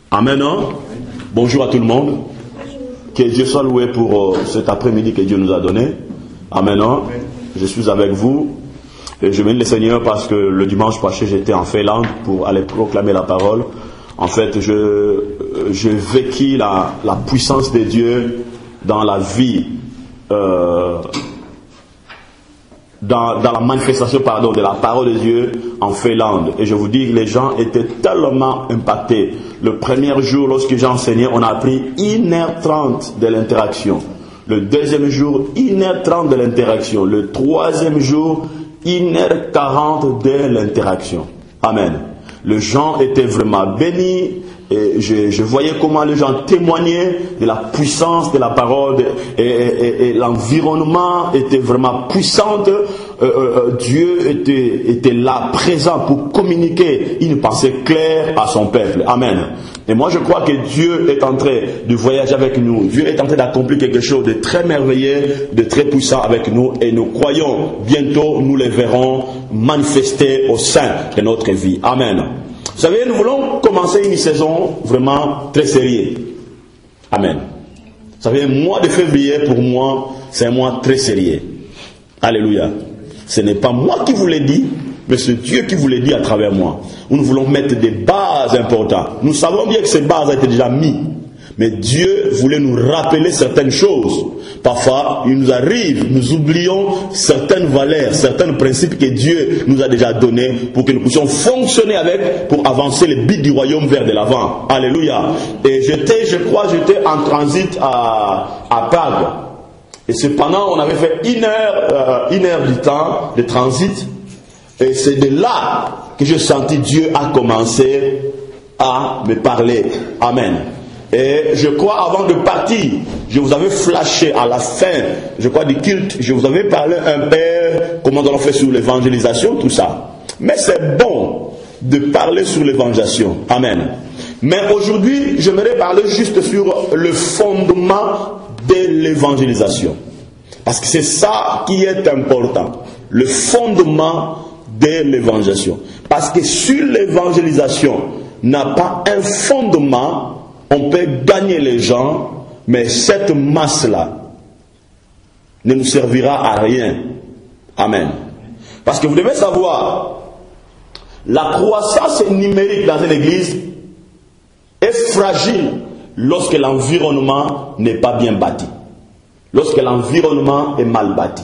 Amen. Bonjour à tout le monde. Que Dieu soit loué pour cet après-midi que Dieu nous a donné. Amen. Je suis avec vous. Et je bénis le Seigneur parce que le dimanche passé, j'étais en Finlande pour aller proclamer la parole. En fait, je vécu la puissance de Dieu dans la vie, dans la manifestation de la parole de Dieu en Finlande. Et je vous dis que les gens étaient tellement impactés. Le premier jour, lorsque j'ai enseigné, on a appris 1h30 de l'interaction. Le deuxième jour, 1h30 de l'interaction. Le troisième jour, 1h40 de l'interaction. Amen. Les gens étaient vraiment bénis. Et je voyais comment les gens témoignaient de la puissance de la parole et l'environnement était vraiment puissant. Dieu était là, présent pour communiquer une pensée claire à son peuple. Amen. Et moi je crois que Dieu est en train de voyager avec nous. Dieu est en train d'accomplir quelque chose de très merveilleux, de très puissant avec nous. Et nous croyons, bientôt nous les verrons manifester au sein de notre vie. Amen. Vous savez, nous voulons commencer une saison vraiment très sérieuse. Amen. Vous savez, le mois de février, pour moi, c'est un mois très sérieux. Alléluia. Ce n'est pas moi qui vous l'ai dit, mais c'est Dieu qui vous l'a dit à travers moi. Nous voulons mettre des bases importantes. Nous savons bien que ces bases ont été déjà mises. Mais Dieu voulait nous rappeler certaines choses. Parfois, il nous arrive, nous oublions certaines valeurs, certains principes que Dieu nous a déjà donnés pour que nous puissions fonctionner avec, pour avancer le but du royaume vers de l'avant. Alléluia. Et j'étais en transit à Prague. Et cependant, on avait fait une heure du temps de transit. Et c'est de là que j'ai senti Dieu a commencé à me parler. Amen. Et je crois avant de partir, je vous avais flashé à la fin, je crois du culte, je vous avais parlé un peu comment on fait sur l'évangélisation, tout ça. Mais c'est bon de parler sur l'évangélisation. Amen. Mais aujourd'hui, j'aimerais parler juste sur le fondement de l'évangélisation. Parce que c'est ça qui est important. Le fondement de l'évangélisation. Parce que sur l'évangélisation n'a pas un fondement. On peut gagner les gens, mais cette masse-là ne nous servira à rien. Amen. Parce que vous devez savoir, la croissance numérique dans une église est fragile lorsque l'environnement n'est pas bien bâti. Lorsque l'environnement est mal bâti.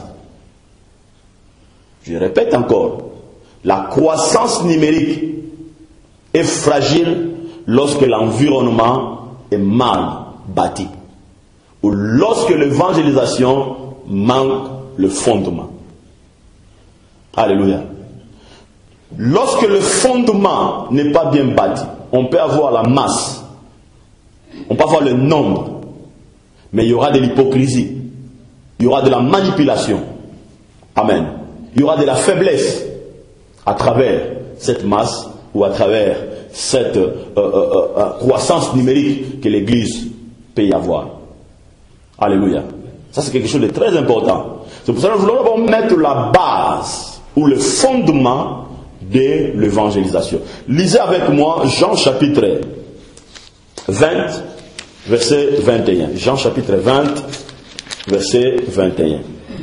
Je répète encore, la croissance numérique est fragile lorsque l'environnement est mal bâti, ou lorsque l'évangélisation manque le fondement. Alléluia. Lorsque le fondement n'est pas bien bâti, on peut avoir la masse, on peut avoir le nombre, mais il y aura de l'hypocrisie, il y aura de la manipulation. Amen. Il y aura de la faiblesse à travers cette masse ou à travers cette croissance numérique que l'Église peut y avoir. Alléluia. Ça, c'est quelque chose de très important. C'est pour ça que nous voulons mettre la base ou le fondement de l'évangélisation. Lisez avec moi Jean chapitre 20, verset 21. Jean chapitre 20, verset 21.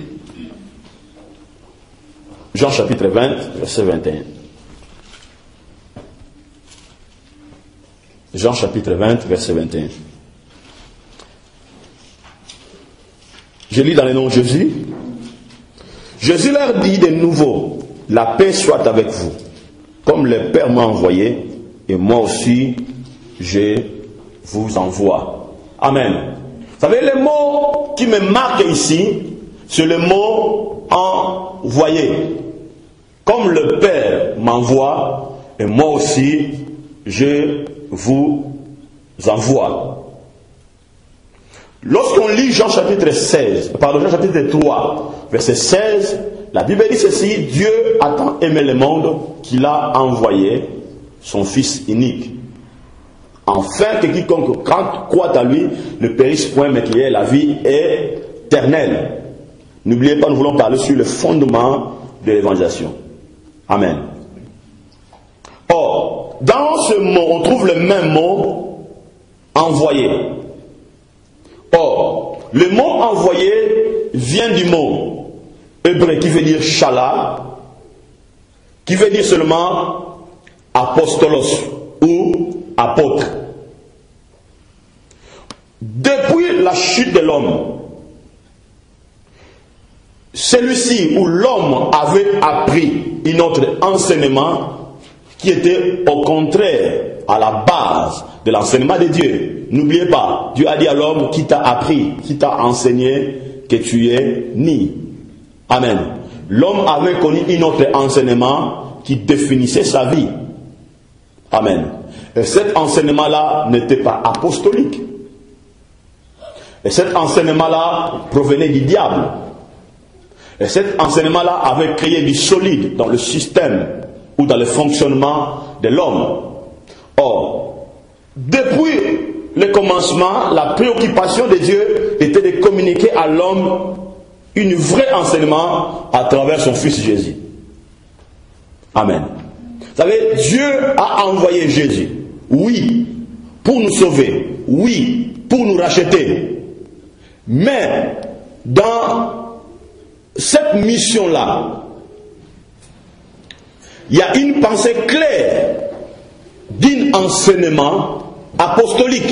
Jean chapitre 20, verset 21. Jean chapitre 20, verset 21. Je lis dans le nom de Jésus. Jésus leur dit de nouveau, la paix soit avec vous. Comme le Père m'a envoyé, et moi aussi, je vous envoie. Amen. Vous savez, le mot qui me marque ici, c'est le mot envoyé. Comme le Père m'envoie, et moi aussi, je vous envoie. Lorsqu'on lit Jean chapitre 3, verset 16, la Bible dit ceci, Dieu a tant aimé le monde qu'il a envoyé son Fils unique. Afin que quiconque croit à lui ne périsse point, mais qu'il ait la vie éternelle. N'oubliez pas, nous voulons parler sur le fondement de l'évangélisation. Amen. Or, dans ce mot, on trouve le même mot envoyé. Or, le mot envoyé vient du mot hébreu qui veut dire shala, qui veut dire seulement apostolos ou apôtre. Depuis la chute de l'homme, celui-ci où l'homme avait appris un autre enseignement qui était au contraire à la base de l'enseignement de Dieu. N'oubliez pas, Dieu a dit à l'homme qui t'a appris, qui t'a enseigné que tu es ni. Amen. L'homme avait connu un autre enseignement qui définissait sa vie. Amen. Et cet enseignement-là n'était pas apostolique. Et cet enseignement-là provenait du diable. Et cet enseignement-là avait créé du solide dans le système ou dans le fonctionnement de l'homme. Or, depuis le commencement, la préoccupation de Dieu était de communiquer à l'homme un vrai enseignement à travers son Fils Jésus. Amen. Vous savez, Dieu a envoyé Jésus, oui, pour nous sauver, oui, pour nous racheter. Mais, dans cette mission-là, il y a une pensée claire d'un enseignement apostolique,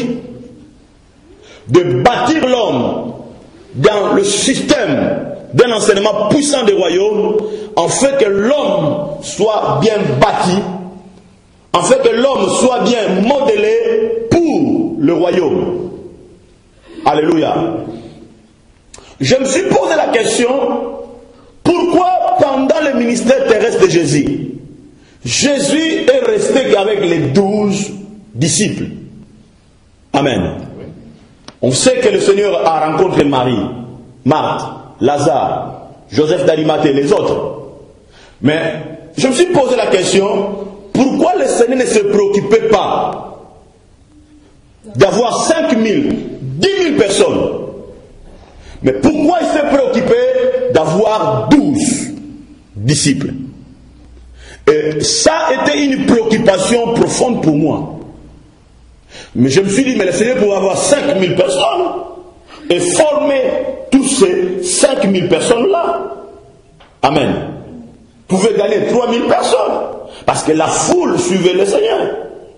de bâtir l'homme dans le système d'un enseignement puissant des royaumes, en fait que l'homme soit bien bâti, en fait que l'homme soit bien modélé pour le royaume. Alléluia. Je me suis posé la question, pourquoi pendant le ministère terrestre de Jésus, Jésus est resté qu'avec les 12 disciples. Amen. On sait que le Seigneur a rencontré Marie, Marthe, Lazare, Joseph d'Arimathée et les autres. Mais je me suis posé la question, pourquoi le Seigneur ne se préoccupait pas d'avoir 5 000, 10 000 personnes? Mais pourquoi il s'est préoccupé d'avoir 12 disciples? Et ça a été une préoccupation profonde pour moi. Mais je me suis dit, mais le Seigneur pourrait avoir 5 000 personnes et former tous ces 5 000 personnes-là. Amen. Vous pouvez gagner 3 000 personnes parce que la foule suivait le Seigneur.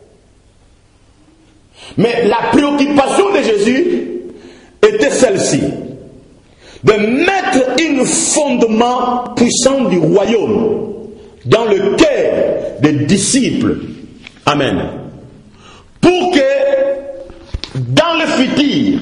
Mais la préoccupation de Jésus était celle-ci, de mettre un fondement puissant du royaume dans le cœur des disciples. Amen. Pour que dans le futur,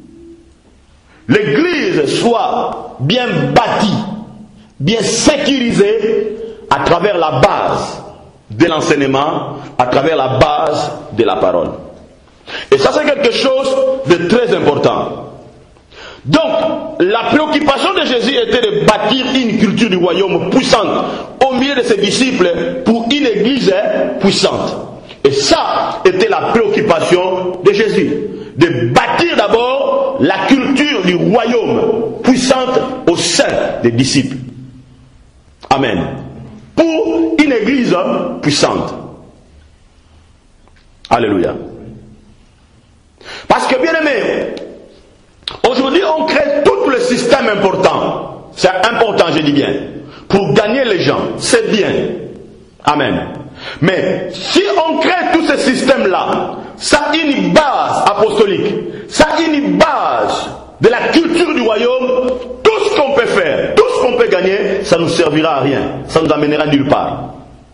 l'Église soit bien bâtie, bien sécurisée à travers la base de l'enseignement, à travers la base de la parole. Et ça, c'est quelque chose de très important. Donc, la préoccupation de Jésus était de bâtir une culture du royaume puissante au milieu de ses disciples pour une église puissante. Et ça était la préoccupation de Jésus. De bâtir d'abord la culture du royaume puissante au sein des disciples. Amen. Pour une église puissante. Alléluia. Parce que bien aimé, aujourd'hui on crée tout le système important. C'est important, je dis bien. Pour gagner les gens, c'est bien. Amen. Mais si on crée tout ce système-là, ça a une base apostolique, ça a une base de la culture du royaume, tout ce qu'on peut faire, tout ce qu'on peut gagner, ça ne nous servira à rien, ça ne nous amènera nulle part.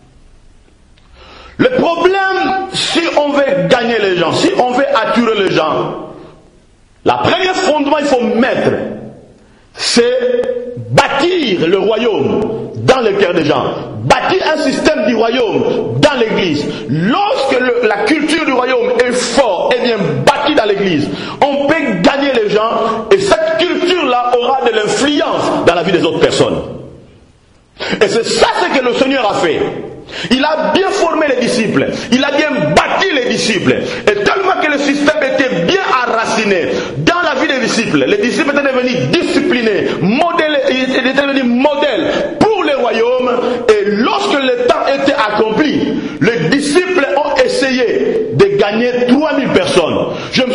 Le problème, si on veut gagner les gens, si on veut attirer les gens, la première fondement qu'il faut mettre, c'est bâtir le royaume dans le cœur des gens. Bâtir un système du royaume dans l'église. Lorsque la culture du royaume est forte et bien bâtie dans l'église, on peut gagner les gens et cette culture-là aura de l'influence dans la vie des autres personnes. Et c'est ça ce que le Seigneur a fait. Il a bien formé les disciples, il a bien bâti les disciples, et tellement que le système était bien enraciné dans la vie des disciples, les disciples étaient devenus disciplinés, ils étaient devenus modèles pour le royaume, et lorsque le temps était accompli, les disciples ont essayé de gagner 3000 personnes. Je me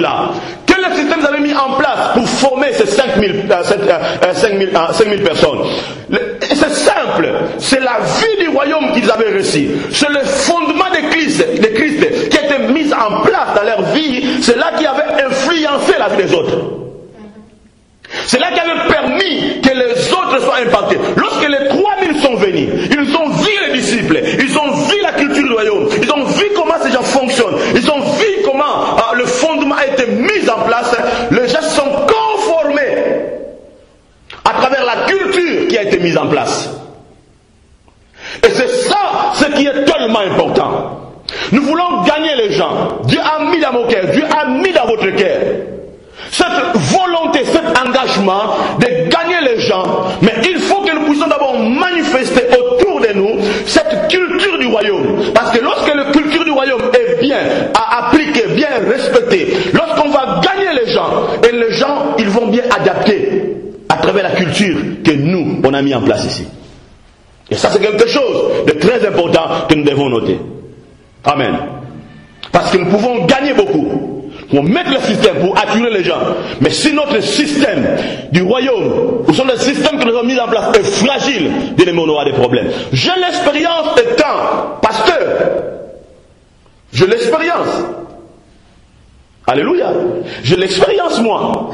là. Quel système vous avez mis en place pour former ces 5000 personnes? C'est simple, c'est la vie du royaume qu'ils avaient reçu. C'est le fondement de Christ qui a été mis en place dans leur vie. C'est là qui avait influencé la vie des autres. C'est là qui avait permis que les autres soient impactés. Lorsque les 3000 sont venus, ils ont vu les disciples, ils ont vu la culture du royaume, ils ont vu comment ces gens fonctionnent, ils ont vu comment le fondement a été mis en place. Les gens se sont conformés à travers la culture qui a été mise en place. Et c'est ça ce qui est tellement important. Nous voulons gagner les gens. Dieu a mis dans mon cœur, Dieu a mis dans votre cœur cette volonté, cet engagement de gagner les gens, mais il faut que nous puissions d'abord manifester autour de nous cette culture du royaume. Parce que lorsque la culture du royaume est bien appliquée, bien respectée, lorsqu'on va gagner les gens, et les gens, ils vont bien adapter à travers la culture que nous, on a mis en place ici. Et ça, c'est quelque chose de très important que nous devons noter. Amen. Parce que nous pouvons gagner beaucoup pour mettre le système, pour attirer les gens. Mais si notre système du royaume, ou sur le système que nous avons mis en place, est fragile, bien aimé, on aura des problèmes. J'ai l'expérience étant pasteur. J'ai l'expérience. Alléluia. J'ai l'expérience, moi.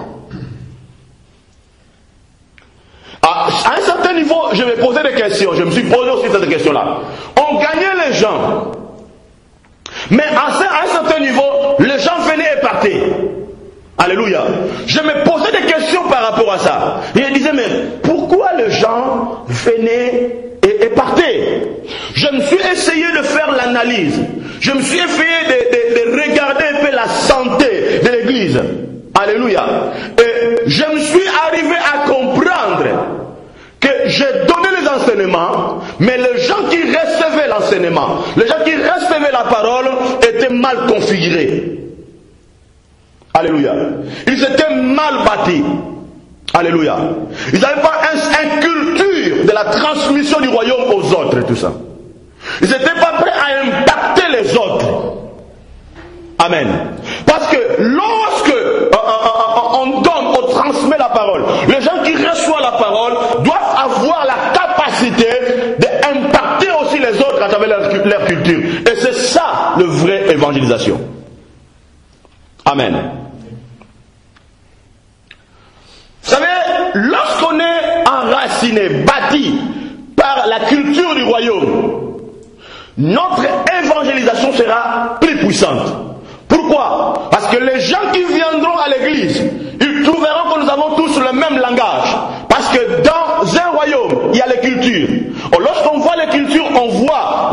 À un certain niveau, je me posais des questions. Je me suis posé aussi cette question-là. On gagnait les gens. Mais à un certain niveau, les gens venaient et partaient. Alléluia. Je me posais des questions par rapport à ça. Et je disais, mais pourquoi les gens venaient et partaient? Je me suis essayé de faire l'analyse. Je me suis essayé de regarder un peu la santé de l'église. Alléluia. Et je me suis arrivé à comprendre que j'ai donné les enseignements, mais les gens qui recevaient l'enseignement, les gens qui recevaient la parole étaient mal configurés. Alléluia. Ils étaient mal bâtis. Alléluia. Ils n'avaient pas une culture de la transmission du royaume aux autres et tout ça. Ils n'étaient pas prêts à impacter les autres. Amen. Parce que lorsque on donne, on transmet la parole, les gens qui reçoivent la parole doivent avoir la capacité d'impacter aussi les autres à travers leur culture. Et c'est ça, le vrai évangélisation. Amen. Vous savez, lorsqu'on est enraciné, bâti par la culture du royaume, notre évangélisation sera plus puissante. Pourquoi? Parce que les gens qui viendront à l'église, ils trouveront que nous avons tous le même langage. Parce que dans un royaume, il y a les cultures. Lorsqu'on voit les cultures, on voit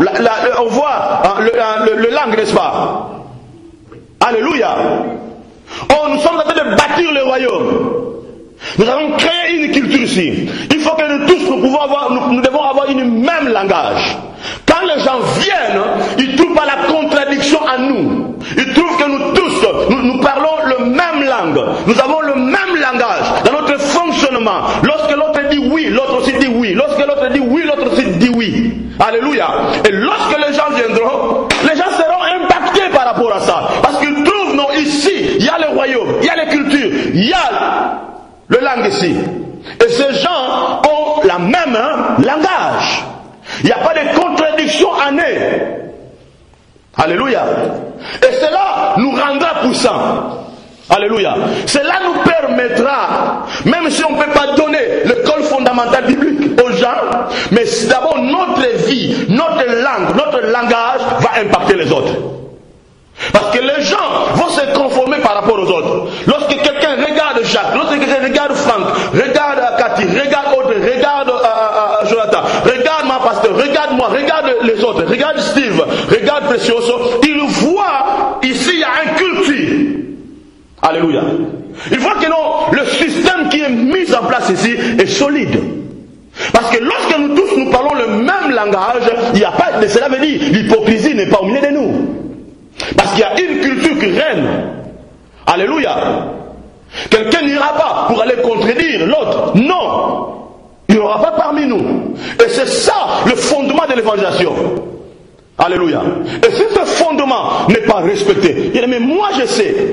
le langue, n'est-ce pas? Alléluia. Nous sommes en train de bâtir le royaume. Nous avons créé une culture ici. Il faut que nous tous, nous devons avoir une même langage. Quand les gens viennent, ils ne trouvent pas la contradiction en nous. Ils trouvent que nous tous, nous parlons le même langue. Nous avons le même langage dans notre fonctionnement. Lorsque l'autre dit oui, l'autre aussi dit oui. Lorsque l'autre dit oui, l'autre aussi dit oui. Alléluia. Et lorsque les gens viendront, les gens seront impactés par rapport à ça. Parce qu'ils trouvent, non, ici, il y a le royaume, il y a les cultures, il y a le langue ici. Et ces gens ont la même langage. Il n'y a pas de contradiction en eux. Alléluia. Et cela nous rendra puissants. Alléluia. Cela nous permettra, même si on ne peut pas donner l'école fondamentale biblique aux gens, mais d'abord notre vie, notre langue, notre langage va impacter les autres. Parce que les gens vont se conformer par rapport aux autres. Lorsque quelqu'un regarde Jacques, lorsque quelqu'un regarde Franck, regarde Cathy, regarde Audrey, regarde Jonathan, regarde ma pasteur, regarde moi, regarde les autres, regarde Steve, regarde Precioso, il voit ici il y a une culture. Alléluia. Il voit que non, le système qui est mis en place ici est solide. Parce que lorsque nous tous nous parlons le même langage, il n'y a pas de cela veut dire l'hypocrisie n'est pas au milieu de nous. Parce qu'il y a une culture qui règne. Alléluia. Quelqu'un n'ira pas pour aller contredire l'autre. Non. Il n'y aura pas parmi nous. Et c'est ça le fondement de l'évangélisation. Alléluia. Et si ce fondement n'est pas respecté, mais moi je sais,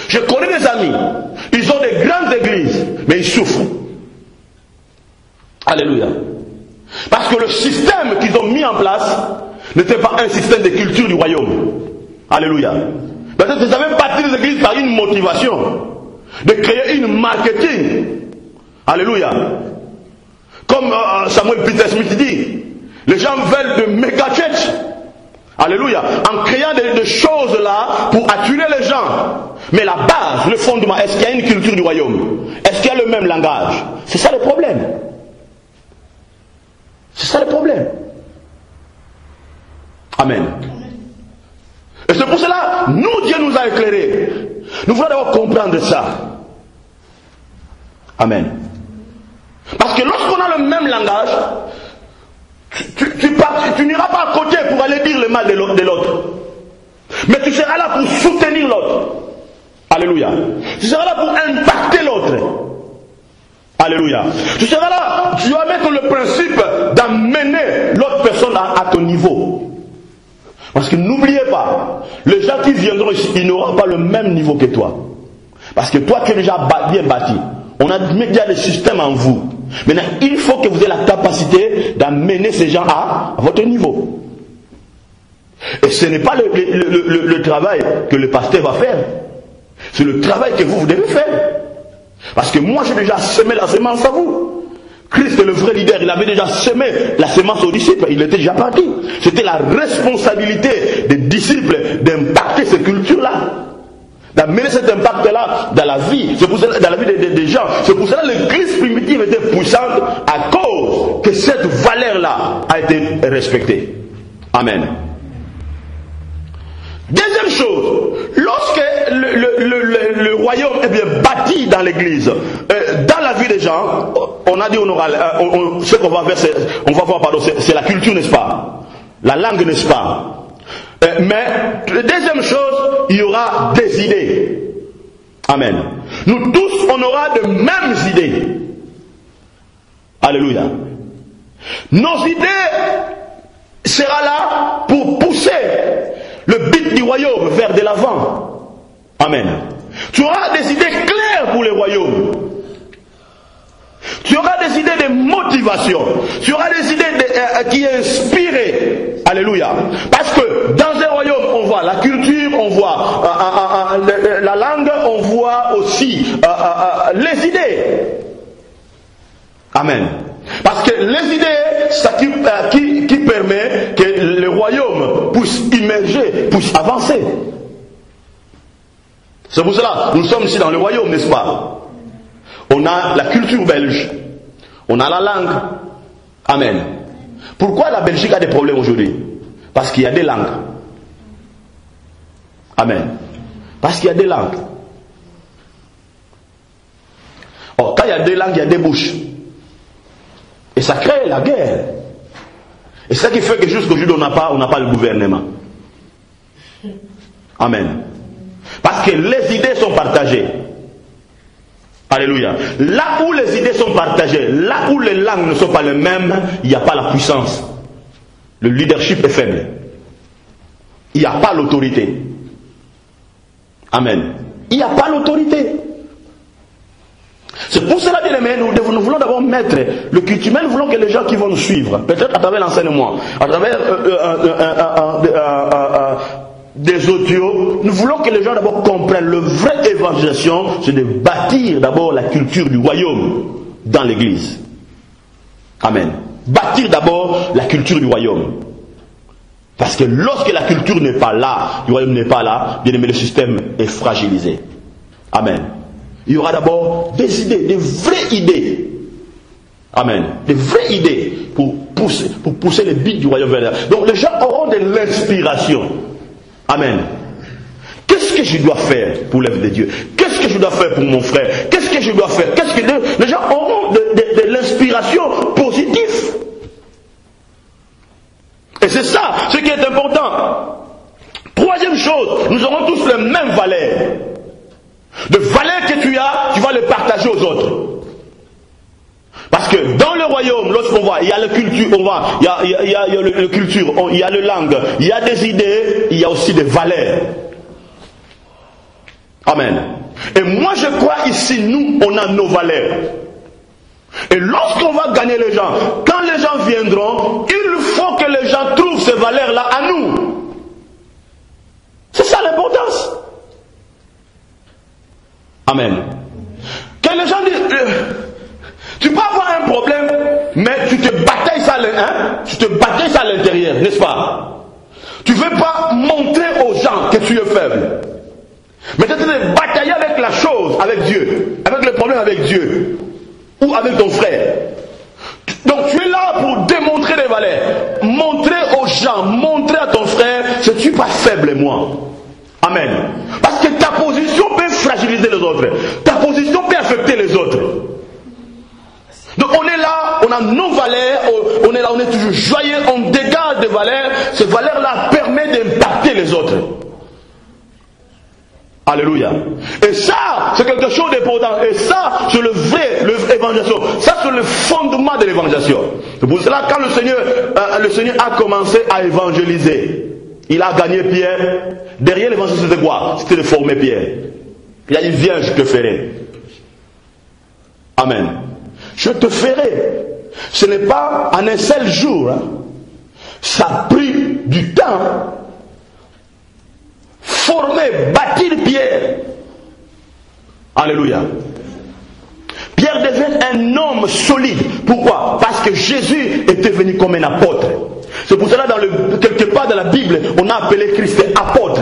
Je connais des amis, ils ont des grandes églises, mais ils souffrent. Alléluia. Parce que le système qu'ils ont mis en place n'était pas un système de culture du royaume. Alléluia. Peut-être qu'ils avaient bâti les églises par une motivation de créer une marketing. Alléluia. Comme Samuel Peter Smith dit, les gens veulent de méga church. Alléluia. En créant des choses là pour attirer les gens. Mais la base, le fondement, est-ce qu'il y a une culture du royaume? Est-ce qu'il y a le même langage? C'est ça le problème. C'est ça le problème. Amen. Et c'est pour cela, nous, Dieu nous a éclairés. Nous voulons d'abord comprendre ça. Amen. Parce que lorsqu'on a le même langage, tu n'iras pas à côté pour aller dire le mal de l'autre. Mais tu seras là pour soutenir l'autre. Alléluia. Tu seras là pour impacter l'autre. Alléluia. Tu seras là, tu vas mettre le principe d'amener l'autre personne à ton niveau. Parce que n'oubliez pas, les gens qui viendront ici, ils n'auront pas le même niveau que toi. Parce que toi, tu es déjà bien bâti. On a déjà le système en vous. Maintenant, il faut que vous ayez la capacité d'amener ces gens à votre niveau. Et ce n'est pas le travail que le pasteur va faire. C'est le travail que vous devez faire. Parce que moi, j'ai déjà semé la semence à vous. Christ est le vrai leader, il avait déjà semé la semence aux disciples, il était déjà parti. C'était la responsabilité des disciples d'impacter ces cultures-là, d'amener cet impact-là dans la vie, c'est pour cela, dans la vie des gens. C'est pour cela que l'Église primitive était puissante à cause que cette valeur-là a été respectée. Amen. Deuxième chose, lorsque le royaume est bien bâti dans l'église, dans la vie des gens, on a dit ce qu'on va faire, on va voir, pardon, c'est la culture, n'est-ce pas? La langue, n'est-ce pas? Mais, la deuxième chose, il y aura des idées. Amen. Nous tous, on aura de mêmes idées. Alléluia. Nos idées seront là pour pousser le but du royaume vers de l'avant. Amen. Tu auras des idées claires pour le royaume. Tu auras des idées de motivation. Tu auras des idées qui inspirent. Alléluia. Parce que dans un royaume, on voit la culture, on voit la langue, on voit aussi les idées. Amen. Parce que les idées, c'est ça qui permet que le royaume puisse immerger, puisse avancer. C'est pour cela, nous sommes ici dans le royaume, n'est-ce pas? On a la culture belge, on a la langue. Amen. Pourquoi la Belgique a des problèmes aujourd'hui? Parce qu'il y a des langues. Amen. Parce qu'il y a des langues. Or, quand il y a des langues, il y a des bouches. Et ça crée la guerre. Et c'est ça qui fait que jusqu'aujourd'hui, on n'a pas le gouvernement. Amen. Parce que les idées sont partagées. Alléluia. Là où les idées sont partagées, là où les langues ne sont pas les mêmes, il n'y a pas la puissance. Le leadership est faible. Il n'y a pas l'autorité. Amen. Il n'y a pas l'autorité. C'est pour cela, bien aimé, nous voulons d'abord mettre le culturel, nous voulons que les gens qui vont nous suivre, peut-être à travers l'enseignement, à travers des audios, nous voulons que les gens d'abord comprennent le vrai évangélisation, c'est de bâtir d'abord la culture du royaume dans l'église. Amen. Bâtir d'abord la culture du royaume. Parce que lorsque la culture n'est pas là, le royaume n'est pas là, bien aimé, le système est fragilisé. Amen. Il y aura d'abord des idées, des vraies idées. Amen. Des vraies idées pour pousser les buts du royaume vers là. Donc les gens auront de l'inspiration. Amen. Qu'est-ce que je dois faire pour l'œuvre de Dieu? Qu'est-ce que je dois faire pour mon frère? Qu'est-ce que je dois faire? Les gens auront de l'inspiration positive. Et c'est ça, ce qui est important. Troisième chose, nous aurons tous les mêmes valeurs. De valeurs que tu as, tu vas les partager aux autres. Parce que dans le royaume, lorsqu'on voit, il y a la culture, il y a le culture, il y a le langue, il y a des idées, il y a aussi des valeurs. Amen. Et moi je crois ici, nous, on a nos valeurs. Et lorsqu'on va gagner les gens, quand les gens viendront, il faut que les gens trouvent ces valeurs-là à nous. C'est ça l'importance. Amen. Que les gens disent, tu peux avoir un problème, mais tu te batailles ça, à l'intérieur, n'est-ce pas? Tu ne veux pas montrer aux gens que tu es faible. Mais tu te batailler avec la chose, avec Dieu, avec le problème avec Dieu, ou avec ton frère. Donc tu es là pour démontrer des valeurs, montrer aux gens, montrer à ton frère, je ne suis pas faible moi. Amen. Parce que ta position peut fragiliser les autres, ta position peut affecter les autres. Donc on est là, on a nos valeurs, on est là, on est toujours joyeux, on dégage des valeurs, ces valeurs-là permettent d'impacter les autres. Alléluia. Et ça, c'est quelque chose d'important. Et ça, c'est le vrai évangélisation. Ça, c'est le fondement de l'évangélisation. C'est pour cela, quand le Seigneur a commencé à évangéliser, il a gagné Pierre. Derrière l'évangélisation, c'était quoi? C'était de former Pierre. Il a dit, viens, je te ferai. Amen. Je te ferai. Ce n'est pas en un seul jour. Hein. Ça a pris du temps. Former, bâtir Pierre. Alléluia. Pierre devient un homme solide. Pourquoi? Parce que Jésus était venu comme un apôtre. C'est pour cela, quelque part dans la Bible, on a appelé Christ apôtre.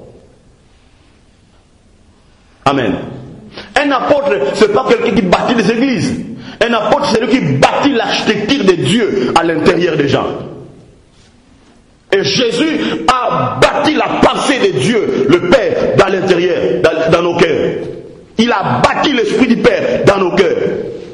Amen. Un apôtre, ce n'est pas quelqu'un qui bâtit des églises. Un apôtre, c'est celui qui bâtit l'architecture de Dieu à l'intérieur des gens. Et Jésus a bâti la pensée de Dieu, le Père, dans l'intérieur, dans nos cœurs. Il a bâti l'Esprit du Père dans nos cœurs.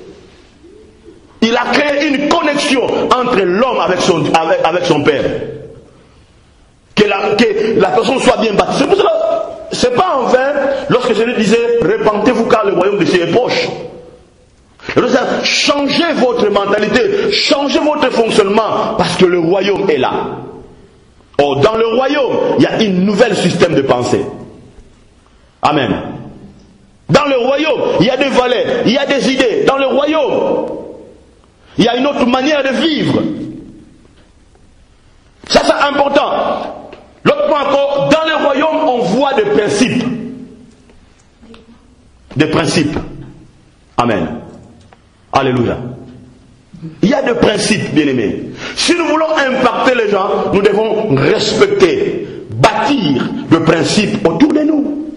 Il a créé une connexion entre l'homme avec son Père. Que la personne soit bien bâtie. C'est pour cela, c'est pas en vain, lorsque Jésus disait, repentez-vous car le royaume de Dieu est proche. Changez votre mentalité, changez votre fonctionnement, parce que le royaume est là. Or, dans le royaume, il y a un nouvel système de pensée. Amen. Dans le royaume, il y a des valeurs, il y a des idées. Dans le royaume, il y a une autre manière de vivre. Ça, c'est important. L'autre point encore, dans le royaume, on voit des principes. Des principes. Amen. Alléluia. Il y a des principes, bien-aimés. Si nous voulons impacter les gens, nous devons respecter, bâtir des principes autour de nous.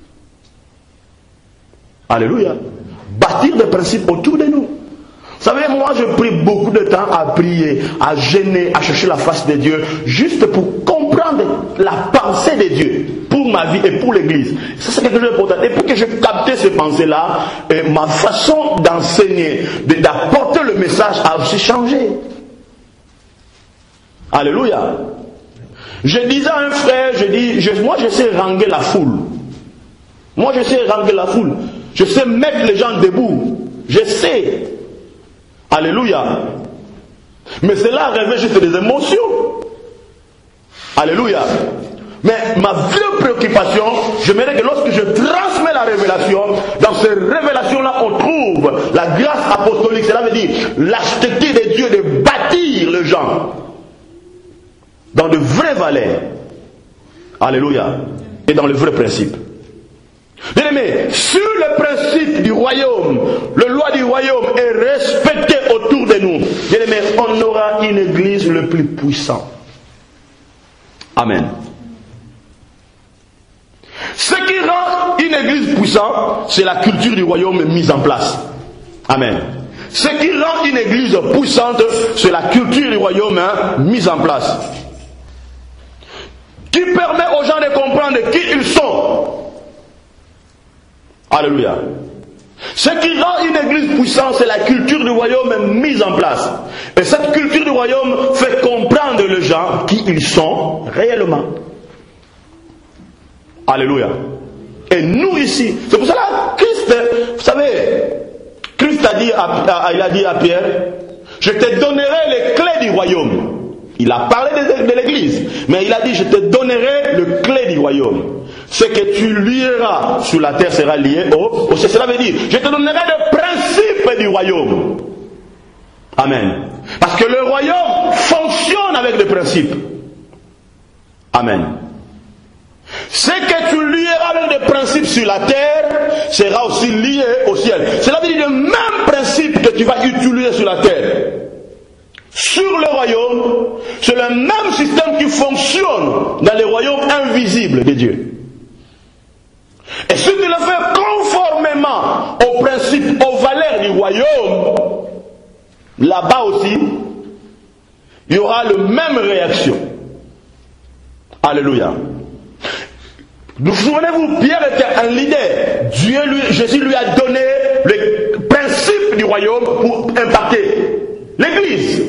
Alléluia. Bâtir des principes autour de nous. Vous savez, moi, je pris beaucoup de temps à prier, à jeûner, à chercher la face de Dieu, juste pour comprendre la pensée de Dieu pour ma vie et pour l'Église. Ça, c'est quelque chose d'important. Et pour que je capte ces pensées-là, ma façon d'enseigner, d'apporter le message a aussi changé. Alléluia. Je disais à un frère, moi, je sais ranger la foule. Moi, je sais ranger la foule. Je sais mettre les gens debout. Je sais. Alléluia. Mais cela révèle juste des émotions. Alléluia. Mais ma vraie préoccupation, j'aimerais que lorsque je transmets la révélation, dans ces révélations-là, on trouve la grâce apostolique. Cela veut dire l'architecture de Dieu de bâtir les gens dans de vraies valeurs. Alléluia. Et dans le vrai principe. Bien-aimés, sur le principe du royaume, le loi du royaume est respectée autour de nous. Bien-aimés, on aura une église le plus puissante. Amen. Ce qui rend une église puissante, c'est la culture du royaume mise en place. Amen. Ce qui rend une église puissante, c'est la culture du royaume mise en place. Qui permet aux gens de comprendre qui ils sont. Alléluia. Ce qui rend une église puissante, c'est la culture du royaume mise en place. Et cette culture du royaume fait comprendre les gens qui ils sont réellement. Alléluia. Et nous ici, c'est pour cela que Christ, vous savez, Christ il a dit à Pierre, je te donnerai les clés du royaume. Il a parlé de l'église, mais il a dit, je te donnerai les clés du royaume. Ce que tu lieras sur la terre sera lié au ciel. Cela veut dire, je te donnerai le principe du royaume. Amen. Parce que le royaume fonctionne avec des principes. Amen. Ce que tu lieras avec des principes sur la terre sera aussi lié au ciel. Cela veut dire le même principe que tu vas utiliser sur la terre. Sur le royaume, c'est le même système qui fonctionne dans les royaumes invisibles de Dieu. Et si tu le fais conformément aux principes, aux valeurs du royaume, là-bas aussi, il y aura la même réaction. Alléluia. Vous souvenez-vous, Pierre était un leader. Jésus lui a donné le principe du royaume pour impacter l'Église.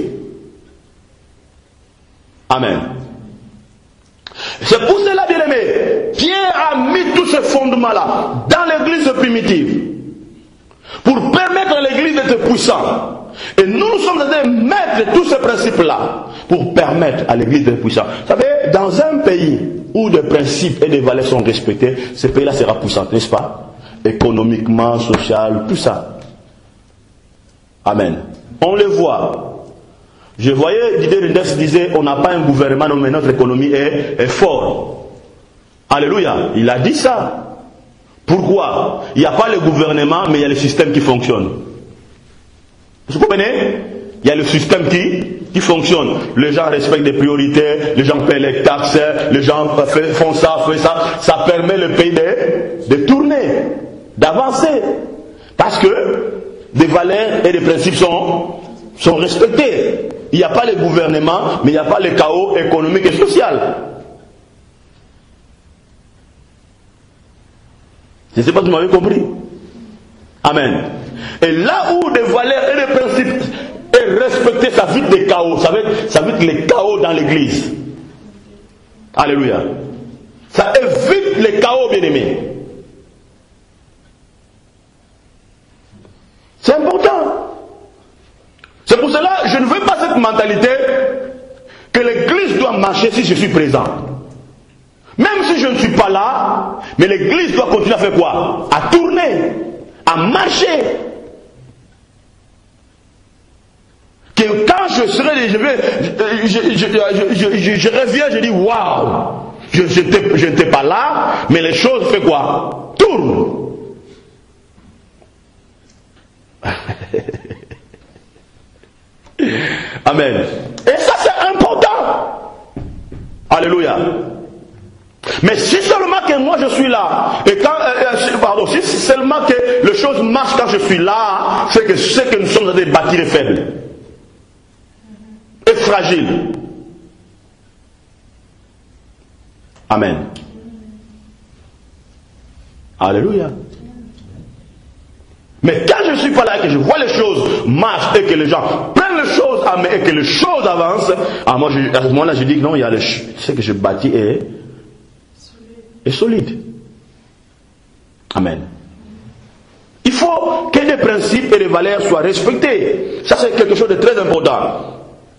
Amen. C'est pour cela, bien aimé, Pierre a mis tous ces fondements-là dans l'Église primitive pour permettre à l'Église d'être puissante. Et nous sommes en train de mettre tous ces principes-là pour permettre à l'Église d'être puissante. Vous savez, dans un pays où des principes et des valeurs sont respectés, ce pays-là sera puissant, n'est-ce pas? Économiquement, social, tout ça. Amen. On le voit. Je voyais, Didier Reynders disait, on n'a pas un gouvernement, mais notre économie est forte. Alléluia. Il a dit ça. Pourquoi? Il n'y a pas le gouvernement, mais il y a le système qui fonctionne. Vous comprenez? Il y a le système qui fonctionne. Les gens respectent des priorités, les gens paient les taxes, les gens font ça, font ça. Ça permet le pays de tourner, d'avancer. Parce que des valeurs et des principes sont respectés. Il n'y a pas le gouvernement, mais il n'y a pas le chaos économique et social. Je ne sais pas si vous m'avez compris. Amen. Et là où des valeurs et des principes est respecté, ça vite des chaos. Ça vite les chaos dans l'église. Alléluia. Ça évite les chaos, bien-aimés. C'est important. C'est pour cela que je ne veux pas cette mentalité que l'église doit marcher si je suis présent. Même si je ne suis pas là, mais l'église doit continuer à faire quoi? À tourner, à marcher. Que quand je serai, je reviens, je dis waouh, je n'étais pas là, mais les choses font quoi? Tournent. Amen. Et ça c'est important. Alléluia. Mais si seulement que moi je suis là, et quand, si seulement que les choses marchent quand je suis là, c'est que ce que nous sommes en train de bâtir est faible. Et fragile. Amen. Alléluia. Mais quand je ne suis pas là et que je vois les choses marchent et que les gens prennent les choses à main et que les choses avancent, à ce moment-là je dis que non, il y a ce que je bâtis est solide. Amen. Il faut que les principes et les valeurs soient respectés. Ça c'est quelque chose de très important.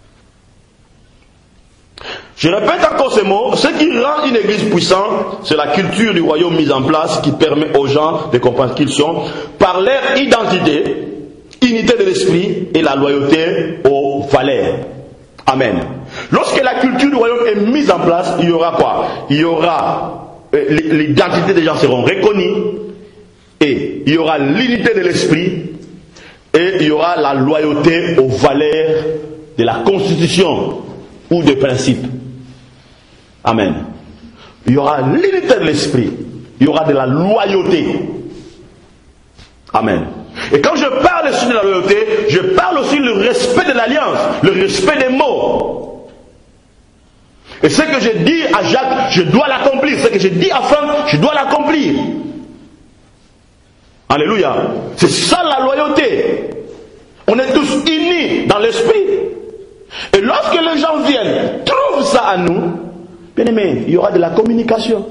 Je répète encore ces mots, ce qui rend une église puissante, c'est la culture du royaume mise en place qui permet aux gens de comprendre qui ils sont par leur identité, unité de l'esprit et la loyauté aux valeurs. Amen. Lorsque la culture du royaume est mise en place, il y aura quoi? Il y aura l'identité des gens seront reconnues et il y aura l'unité de l'esprit et il y aura la loyauté aux valeurs de la constitution ou des principes. Amen. Il y aura l'unité de l'esprit. Il y aura de la loyauté. Amen. Et quand je parle aussi de la loyauté, je parle aussi du respect de l'alliance, le respect des mots. Et ce que je dis à Jacques, je dois l'accomplir. Ce que je dis à Franck, je dois l'accomplir. Alléluia. C'est ça la loyauté. On est tous unis dans l'esprit. Et lorsque les gens viennent, trouvent ça à nous, bien aimé, il y aura de la communication.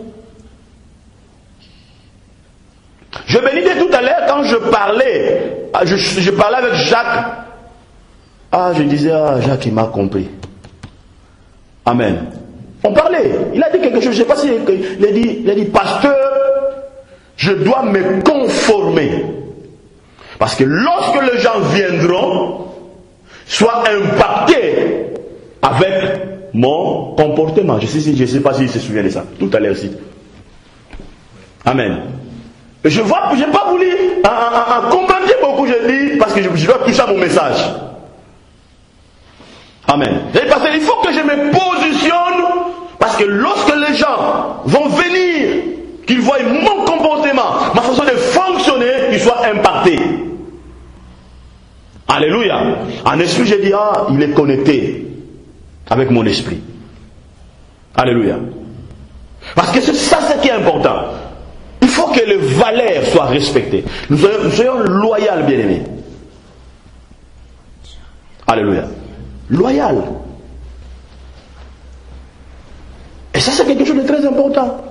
Je bénissais tout à l'heure quand je parlais avec Jacques. Je disais, Jacques il m'a compris. Amen. On parlait. Il a dit quelque chose, je ne sais pas si il a dit, pasteur, je dois me conformer. Parce que lorsque les gens viendront, soient impactés avec mon comportement. Je ne sais pas s'il se souvient de ça. Tout à l'heure aussi. Amen. Et je n'ai pas voulu commenter beaucoup, je dis, parce que je dois toucher à mon message. Amen. Parce qu'il faut que je me positionne, parce que lorsque les gens vont venir, qu'ils voient mon comportement, ma façon de fonctionner, qu'ils soient impactés. Alléluia. En esprit, je dis, il est connecté avec mon esprit. Alléluia. Parce que c'est ça ce qui est important. Il faut que les valeurs soient respectées. Nous soyons loyaux, bien-aimés. Alléluia. Loyal. Et ça, c'est quelque chose de très important.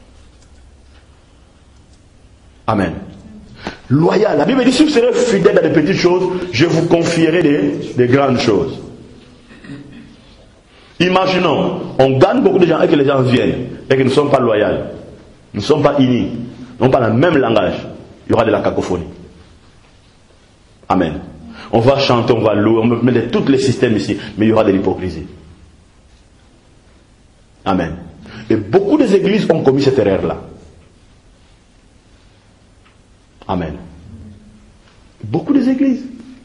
Amen. Loyal. La Bible dit, si vous serez fidèle dans des petites choses, je vous confierai des grandes choses. Imaginons, on gagne beaucoup de gens et que les gens viennent et qu'ils ne sont pas loyaux. Nous ne sommes pas unis. Nous n'avons pas le même langage. Il y aura de la cacophonie. Amen. On va chanter, on va louer, on va mettre tous les systèmes ici, mais il y aura de l'hypocrisie. Amen. Et beaucoup des églises ont commis cette erreur-là. Amen. Beaucoup des églises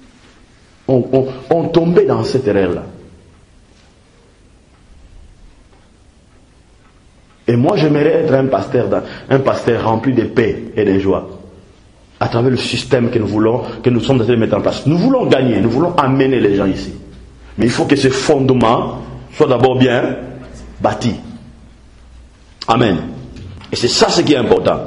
ont tombé dans cette erreur-là. Et moi, j'aimerais être un pasteur rempli de paix et de joie. À travers le système que nous sommes en train de mettre en place. Nous voulons gagner, nous voulons amener les gens ici. Mais il faut que ce fondement soit d'abord bien bâti. Amen. Et c'est ça ce qui est important.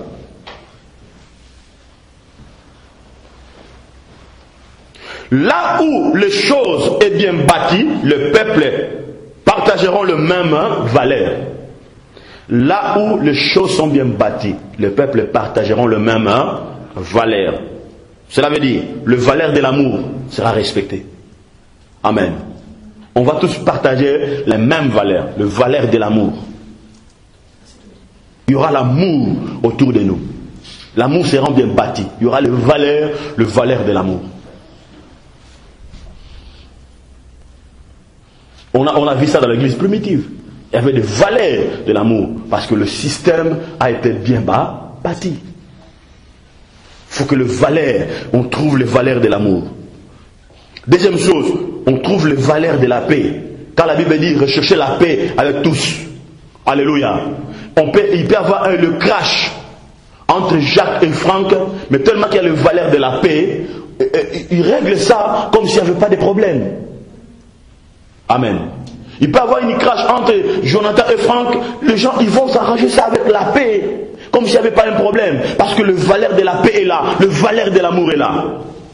Là où les choses sont bien bâties, le peuple partageront le même valeur. Là où les choses sont bien bâties, le peuple partageront le même valeur. Cela veut dire, le valeur de l'amour sera respecté. Amen. On va tous partager les mêmes valeurs, le valeur de l'amour. Il y aura l'amour autour de nous. L'amour sera bien bâti. Il y aura le valeur de l'amour. On a vu ça dans l'église primitive. Il y avait des valeurs de l'amour parce que le système a été bien bâti. Il faut que on trouve les valeurs de l'amour. Deuxième chose, on trouve les valeurs de la paix. Quand la Bible dit rechercher la paix avec tous. Alléluia. Il peut y avoir le crash entre Jacques et Franck, mais tellement qu'il y a les valeurs de la paix, il règle ça comme s'il n'y avait pas de problème. Amen. Il peut y avoir une crash entre Jonathan et Franck, les gens ils vont s'arranger ça avec la paix, comme s'il n'y avait pas un problème, parce que le valeur de la paix est là, le valeur de l'amour est là.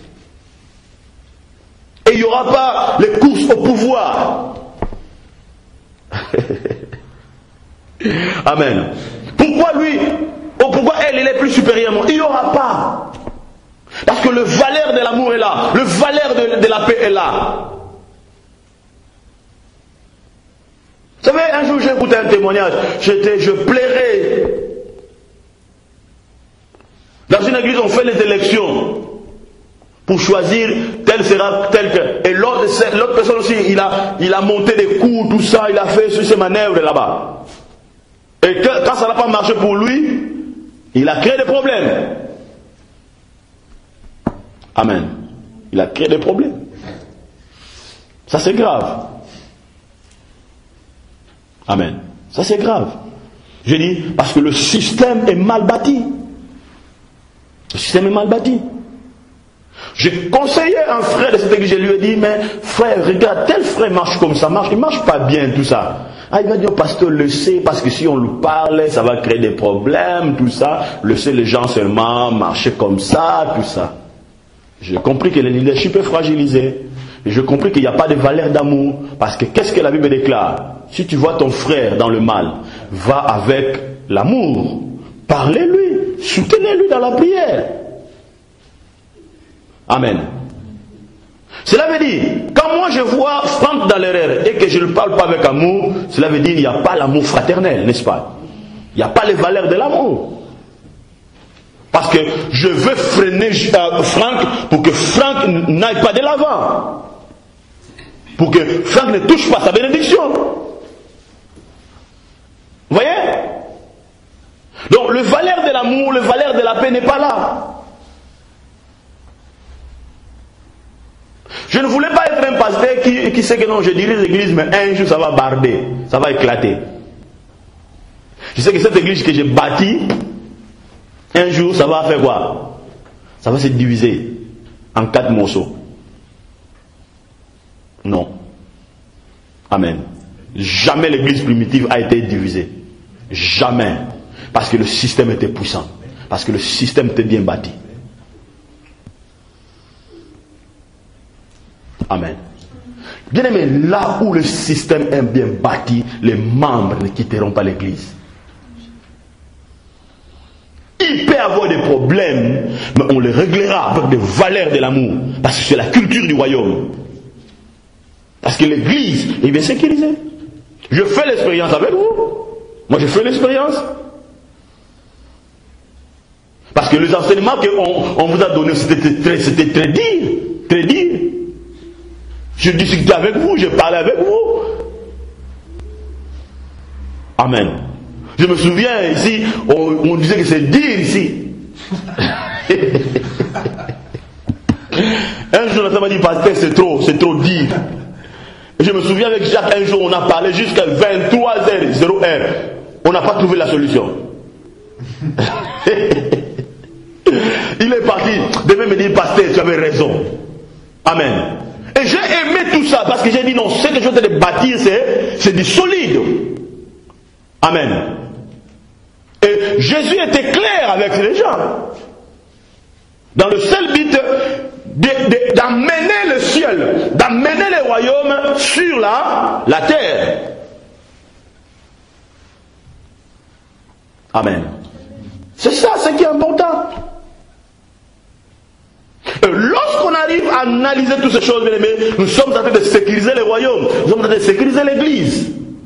Et il n'y aura pas les courses au pouvoir. Amen. Pourquoi lui, pourquoi elle est plus supérieure? Il n'y aura pas. Parce que le valeur de l'amour est là, le valeur de la paix est là. Vous savez, un jour j'ai écouté un témoignage, je plairais. Dans une église, on fait les élections pour choisir tel sera tel que. Et l'autre personne aussi, il a monté des coups, tout ça, il a fait ces manœuvres là-bas. Et quand ça n'a pas marché pour lui, il a créé des problèmes. Amen. Il a créé des problèmes. Ça c'est grave. Amen. Ça c'est grave. Je dis, parce que le système est mal bâti. Le système est mal bâti. J'ai conseillé un frère de cette église, je lui ai dit, mais frère, regarde, tel frère marche comme ça, il marche pas bien tout ça. Il va dire, pasteur, le sait, parce que si on lui parle, ça va créer des problèmes, tout ça. Le sait, les gens seulement marcher comme ça, tout ça. J'ai compris que le leadership est fragilisé. Et j'ai compris qu'il n'y a pas de valeur d'amour. Parce que qu'est-ce que la Bible déclare? Si tu vois ton frère dans le mal, va avec l'amour. Parlez-lui. Soutenez-lui dans la prière. Amen. Cela veut dire, quand moi je vois Franck dans l'erreur et que je ne parle pas avec amour, cela veut dire qu'il n'y a pas l'amour fraternel, n'est-ce pas? Il n'y a pas les valeurs de l'amour. Parce que je veux freiner Franck pour que Franck n'aille pas de l'avant. Pour que Franck ne touche pas sa bénédiction. Vous voyez? Donc le valeur de l'amour, le valeur de la paix n'est pas là. Je ne voulais pas être un pasteur qui sait que non, je dirige l'église, mais un jour ça va barder, ça va éclater. Je sais que cette église que j'ai bâtie, un jour ça va faire quoi? Ça va se diviser en 4 morceaux. Non. Amen. Jamais l'église primitive a été divisée. Jamais. Parce que le système était puissant. Parce que le système était bien bâti. Amen. Bien aimé, là où le système est bien bâti, les membres ne quitteront pas l'église. Il peut y avoir des problèmes, mais on les réglera avec des valeurs de l'amour. Parce que c'est la culture du royaume. Parce que l'église est bien sécurisée. Je fais l'expérience avec vous. Moi, je fais l'expérience. Parce que les enseignements qu'on vous a donnés, c'était très dur. Très dur. Je discutais avec vous, je parlais avec vous. Amen. Je me souviens ici, on disait que c'est dur ici. Un jour, on m'a dit, pasteur, c'est trop dur. Et je me souviens avec Jacques, un jour, on a parlé jusqu'à 23h01. On n'a pas trouvé la solution. Il est parti, devait me dire, pasteur, tu avais raison. Amen. Et j'ai aimé tout ça parce que j'ai dit non, ce que je suis en train de bâtir, c'est du solide. Amen. Et Jésus était clair avec les gens. Dans le seul but d'amener le ciel, d'amener les royaumes sur la terre. Amen. C'est ça, ce qui est important. Lorsqu'on arrive à analyser toutes ces choses, bien aimés, nous sommes en train de sécuriser les royaumes, nous sommes en train de sécuriser l'église.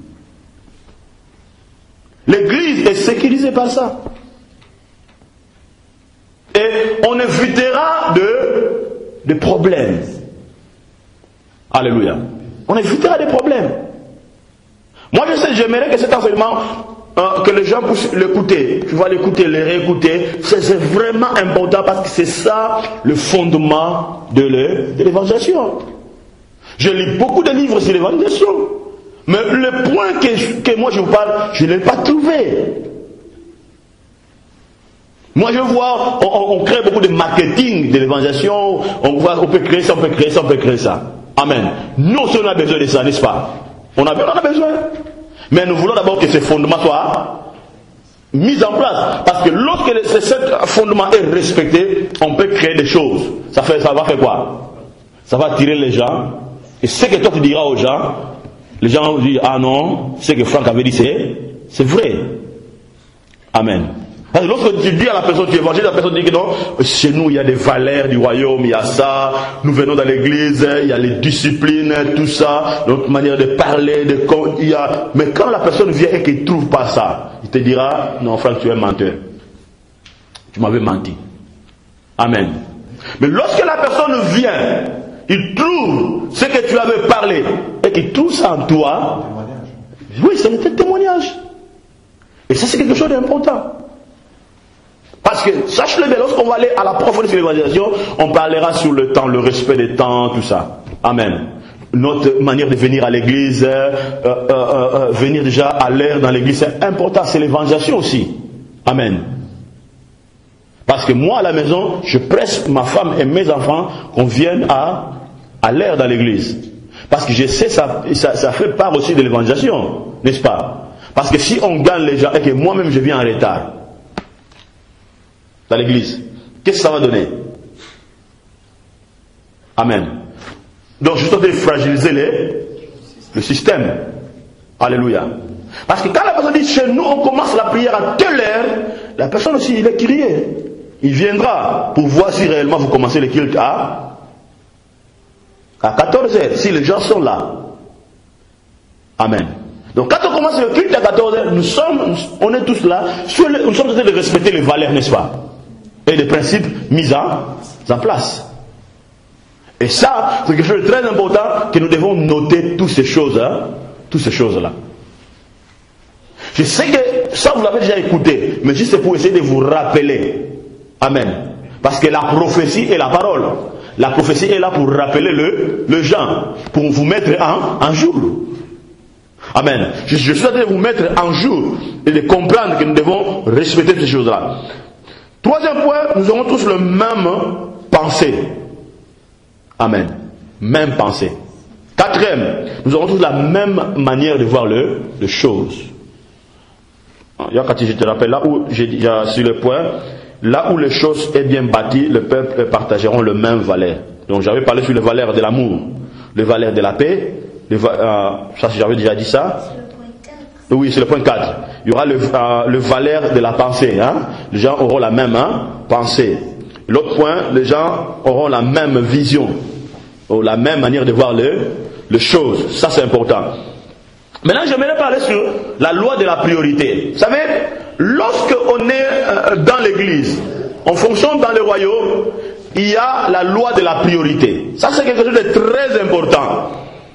L'église est sécurisée par ça. Et on évitera de problèmes. Alléluia. On évitera des problèmes. Moi je sais, j'aimerais que cet enseignement, que les gens puissent l'écouter. Tu vas l'écouter, le réécouter. C'est vraiment important parce que c'est ça le fondement de l'évangélisation. Je lis beaucoup de livres sur l'évangélisation. Mais le point que moi je vous parle, je ne l'ai pas trouvé. Moi je vois, on crée beaucoup de marketing de l'évangélisation. On peut créer ça, on peut créer ça, on peut créer ça. Amen. Nous aussi on a besoin de ça, n'est-ce pas? On a besoin. Mais nous voulons d'abord que ce fondement soit mis en place. Parce que lorsque ce fondement est respecté, on peut créer des choses. Ça va faire quoi? Ça va attirer les gens. Et ce que toi tu diras aux gens, les gens vont dire, ah non, ce que Franck avait dit, c'est vrai. Amen. Parce que lorsque tu dis à la personne, tu évangélises, la personne dit que non, chez nous il y a des valeurs du royaume, il y a ça, nous venons dans l'église, il y a les disciplines, tout ça, notre manière de parler, mais quand la personne vient et qu'il ne trouve pas ça, il te dira, non Franck, tu es menteur. Tu m'avais menti. Amen. Mais lorsque la personne vient, il trouve ce que tu avais parlé, et qu'il trouve ça en toi, oui, c'est un témoignage. Et ça c'est quelque chose d'important. Parce que, sache-le bien, lorsqu'on va aller à la profondeur de l'évangélisation, on parlera sur le temps, le respect des temps, tout ça. Amen. Notre manière de venir à l'église, venir déjà à l'heure dans l'église, c'est important, c'est l'évangélisation aussi. Amen. Parce que moi, à la maison, je presse ma femme et mes enfants qu'on vienne à l'heure dans l'église. Parce que je sais, ça fait part aussi de l'évangélisation, n'est-ce pas? Parce que si on gagne les gens et que moi-même je viens en retard, dans l'église, qu'est-ce que ça va donner? Amen. Donc je suis en train de fragiliser le système. Alléluia. Parce que quand la personne dit chez nous on commence la prière à telle heure, la personne aussi il est curieux. Il viendra pour voir si réellement vous commencez le culte à à 14h, si les gens sont là. Amen. Donc quand on commence le culte à 14h, on est tous là, nous sommes en train de respecter les valeurs, n'est-ce pas? Et les principes mis en place. Et ça, c'est quelque chose de très important que nous devons noter toutes ces choses, toutes ces choses-là. Je sais que ça vous l'avez déjà écouté, mais juste pour essayer de vous rappeler. Amen. Parce que la prophétie est la parole. La prophétie est là pour rappeler le gens, pour vous mettre en jour. Amen. Je suis en train de vous mettre en jour et de comprendre que nous devons respecter ces choses-là. Troisième point, nous aurons tous le même pensée. Amen. Même pensée. Quatrième, nous aurons tous la même manière de voir les choses. Quand je te rappelle, là où j'ai sur le point, là où les choses est bien bâties, le peuple partageront le même valeur. Donc j'avais parlé sur les valeurs de l'amour, les valeurs de la paix, ça j'avais déjà dit ça. Oui, c'est le point 4. Il y aura le valeur de la pensée. Les gens auront la même pensée. L'autre point, les gens auront la même vision, ou la même manière de voir les choses. Ça c'est important. Maintenant, j'aimerais parler sur la loi de la priorité. Vous savez, lorsque on est dans l'église, on fonctionne dans le royaume, il y a la loi de la priorité. Ça c'est quelque chose de très important.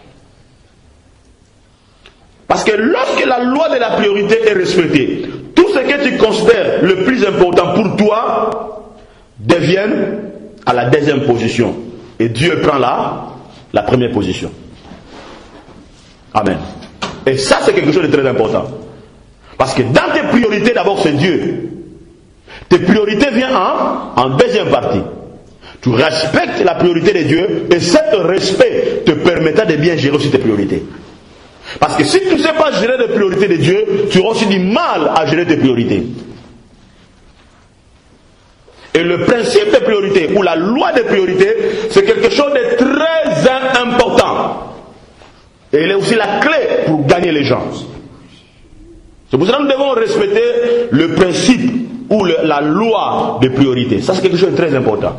Parce que lorsque la loi de la priorité est respectée, tout ce que tu considères le plus important pour toi devient à la deuxième position. Et Dieu prend la première position. Amen. Et ça c'est quelque chose de très important. Parce que dans tes priorités, d'abord c'est Dieu. Tes priorités viennent en deuxième partie. Tu respectes la priorité de Dieu et cet respect te permettra de bien gérer aussi tes priorités. Parce que si tu ne sais pas gérer les priorités de Dieu, tu auras aussi du mal à gérer tes priorités. Et le principe de priorité, ou la loi de priorité, c'est quelque chose de très important. Et elle est aussi la clé pour gagner les gens. C'est pour ça que nous devons respecter le principe ou la loi de priorité. Ça c'est quelque chose de très important.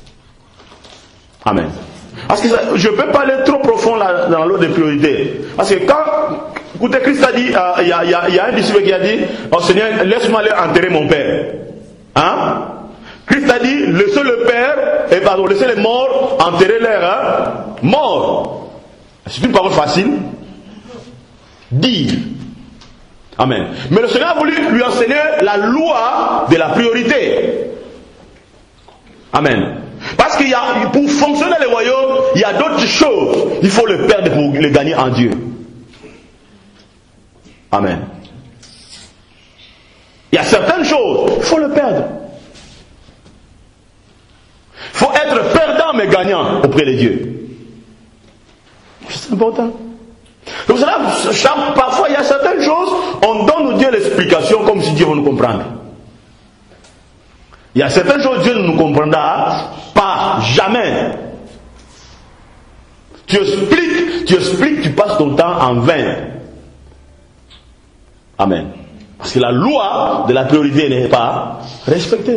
Amen. Parce que je ne peux pas aller trop profond dans la loi de priorité. Parce que écoutez, Christ a dit, il y a un disciple qui a dit, oh Seigneur, laisse-moi aller enterrer mon père. Christ a dit, laissez le père, laissez les morts enterrer leurs morts. C'est une parole facile. Dire. Amen. Mais le Seigneur a voulu lui enseigner la loi de la priorité. Amen. Parce qu'il y a, pour fonctionner le royaume, il y a d'autres choses. Il faut le perdre pour le gagner en Dieu. Amen. Il y a certaines choses, il faut le perdre. Il faut être perdant mais gagnant auprès de Dieu. C'est important. Donc parfois il y a certaines choses, on donne à Dieu l'explication comme si Dieu va nous comprendre. Il y a certaines choses, Dieu ne nous comprendra pas, jamais. Tu expliques, tu passes ton temps en vain. Amen. Parce que la loi de la priorité n'est pas respectée.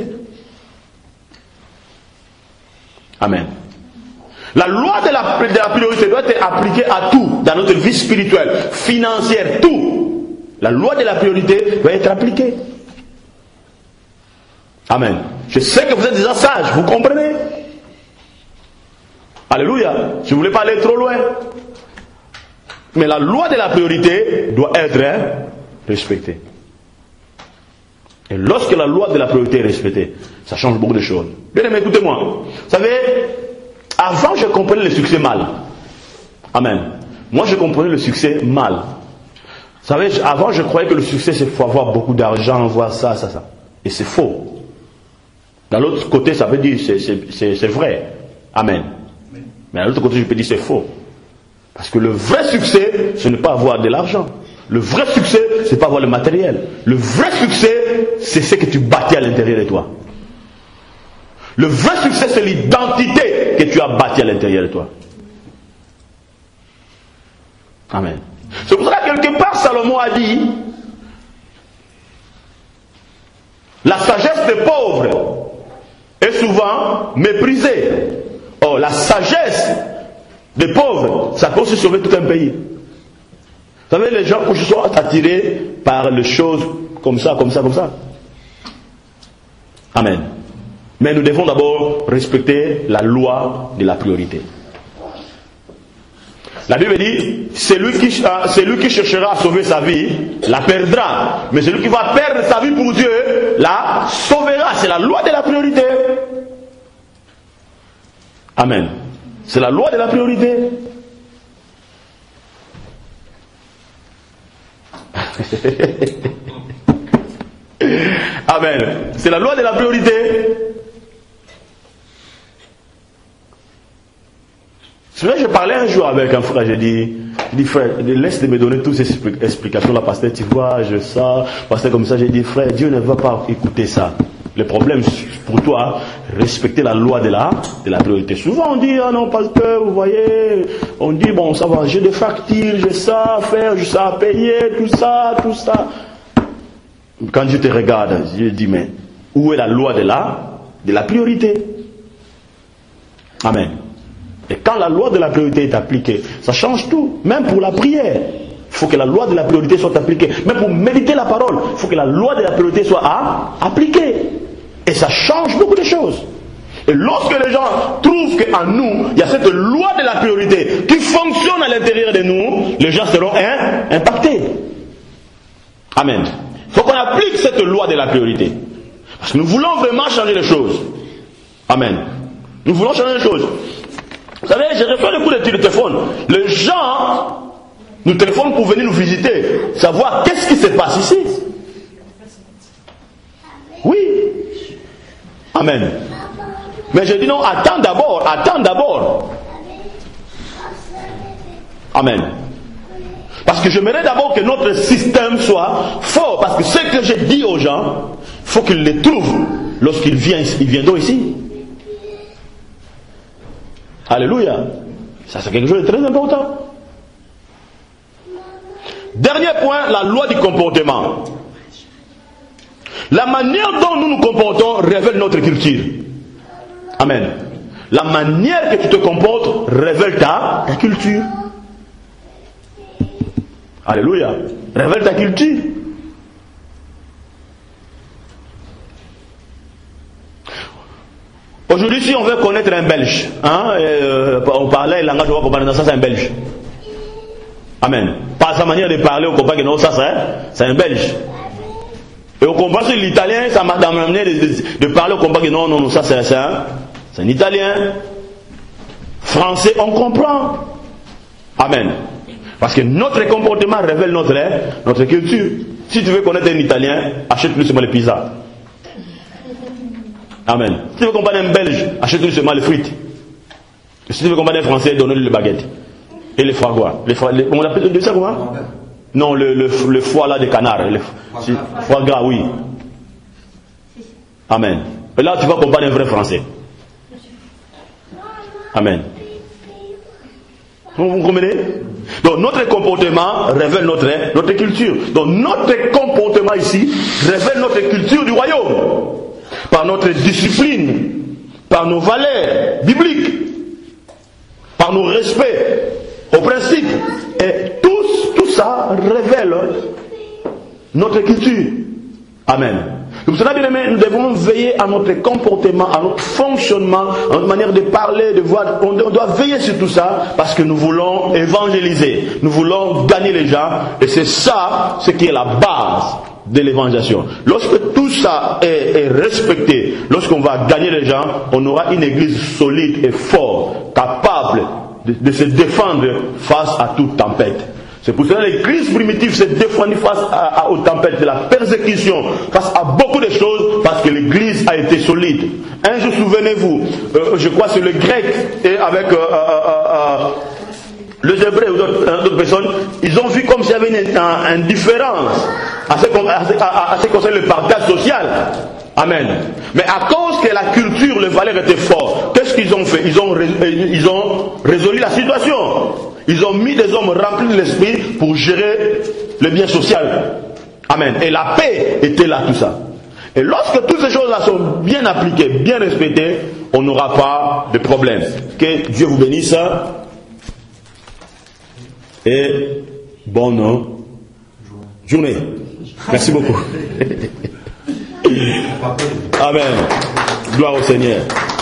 Amen. La loi de la priorité doit être appliquée à tout, dans notre vie spirituelle, financière, tout. La loi de la priorité doit être appliquée. Amen. Je sais que vous êtes déjà sages, vous comprenez? Alléluia. Je ne voulais pas aller trop loin. Mais la loi de la priorité doit être respectée. Et lorsque la loi de la priorité est respectée, ça change beaucoup de choses. Bien aimé, écoutez-moi. Vous savez, avant je comprenais le succès mal. Amen. Moi je comprenais le succès mal. Vous savez, avant je croyais que le succès c'est faut avoir beaucoup d'argent, voir ça. Et c'est faux. D'un l'autre côté, ça veut dire c'est vrai. Amen. Mais d'un l'autre côté, je peux dire c'est faux. Parce que le vrai succès, ce n'est pas avoir de l'argent. Le vrai succès, c'est pas avoir le matériel. Le vrai succès, c'est ce que tu bâtis à l'intérieur de toi. Le vrai succès, c'est l'identité que tu as bâtie à l'intérieur de toi. Amen. C'est pour ça que quelque part, Salomon a dit, la sagesse des pauvres est souvent méprisée. Or, la sagesse des pauvres, ça peut aussi sauver tout un pays. Vous savez, les gens sont attirés par les choses comme ça. Amen. Mais nous devons d'abord respecter la loi de la priorité. La Bible dit, celui qui cherchera à sauver sa vie, la perdra. Mais celui qui va perdre sa vie pour Dieu, la sauvera. C'est la loi de la priorité. Amen. C'est la loi de la priorité. Amen. C'est la loi de la priorité. C'est vrai, je parlais un jour avec un frère, j'ai dit frère, laisse de me donner toutes ces explications là, pasteur, tu vois, pasteur comme ça, j'ai dit frère, Dieu ne va pas écouter ça. Le problème pour toi, respecter la loi de la priorité. Souvent on dit, ah non pasteur, vous voyez, on dit bon ça va, j'ai des factures, j'ai ça à faire, j'ai ça à payer, tout ça. Quand Dieu te regarde, je dis mais où est la loi de la priorité? Amen. Et quand la loi de la priorité est appliquée, ça change tout, même pour la prière. Il faut que la loi de la priorité soit appliquée. Même pour méditer la parole, il faut que la loi de la priorité soit appliquée. Et ça change beaucoup de choses. Et lorsque les gens trouvent qu'en nous, il y a cette loi de la priorité qui fonctionne à l'intérieur de nous, les gens seront impactés. Amen. Il faut qu'on applique cette loi de la priorité. Parce que nous voulons vraiment changer les choses. Amen. Nous voulons changer les choses. Vous savez, j'ai reçu des coups de téléphone. Les gens nous téléphonent pour venir nous visiter, savoir qu'est-ce qui se passe ici. Oui. Amen. Mais je dis non, attends d'abord. Amen. Parce que j'aimerais d'abord que notre système soit fort. Parce que ce que je dis aux gens, il faut qu'ils les trouvent lorsqu'ils viendront ici. Alléluia. Ça c'est quelque chose de très important. Dernier point, la loi du comportement. La manière dont nous nous comportons révèle notre culture. Amen. La manière que tu te comportes révèle ta culture. Alléluia. Révèle ta culture. Aujourd'hui, si on veut connaître un Belge, on parlait le langage, on va comprendre, ça c'est un Belge. Amen. Par sa manière de parler, on comprend que non, ça c'est un Belge. Et on comprend sur l'italien, ça m'a amené de parler, on comprend que non, ça c'est un Italien. Français, on comprend. Amen. Parce que notre comportement révèle notre culture. Si tu veux connaître un Italien, achète-lui seulement les pizzas. Amen. Si tu veux comprendre un Belge, achète-lui seulement les frites. Et si tu veux comprendre un Français, donne-lui les baguettes. Et les foie gras. On appelle ça comment? Non, le foie là de canard. Foie gras, oui. Amen. Et là, tu vas comprendre un vrai Français. Amen. Vous comprenez? Donc notre comportement révèle notre culture. Donc notre comportement ici révèle notre culture du royaume. Par notre discipline, par nos valeurs bibliques, par nos respects aux principes. Et tout ça révèle notre culture. Amen. Donc cela, bien aimé, nous devons veiller à notre comportement, à notre fonctionnement, à notre manière de parler, de voir. On doit veiller sur tout ça parce que nous voulons évangéliser. Nous voulons gagner les gens. Et c'est ça, ce qui est la base de l'évangélisation. Lorsque tout ça est respecté, lorsqu'on va gagner les gens, on aura une église solide et forte, capable de se défendre face à toute tempête. C'est pour cela que l'église primitive s'est défendue face aux tempêtes de la persécution, face à beaucoup de choses, parce que l'église a été solide. Un jour, souvenez-vous, je crois que c'est le grec, et avec les Hébreux ou d'autres personnes, ils ont vu comme s'il y avait une indifférence à ce qui concerne le partage social. Amen. Mais à cause que la culture, les valeurs étaient fortes, qu'est-ce qu'ils ont fait? Ils ont résolu la situation. Ils ont mis des hommes remplis de l'esprit pour gérer le bien social. Amen. Et la paix était là, tout ça. Et lorsque toutes ces choses-là sont bien appliquées, bien respectées, on n'aura pas de problème. Que Dieu vous bénisse. et bonne journée. Merci beaucoup. Amen. Gloire au Seigneur.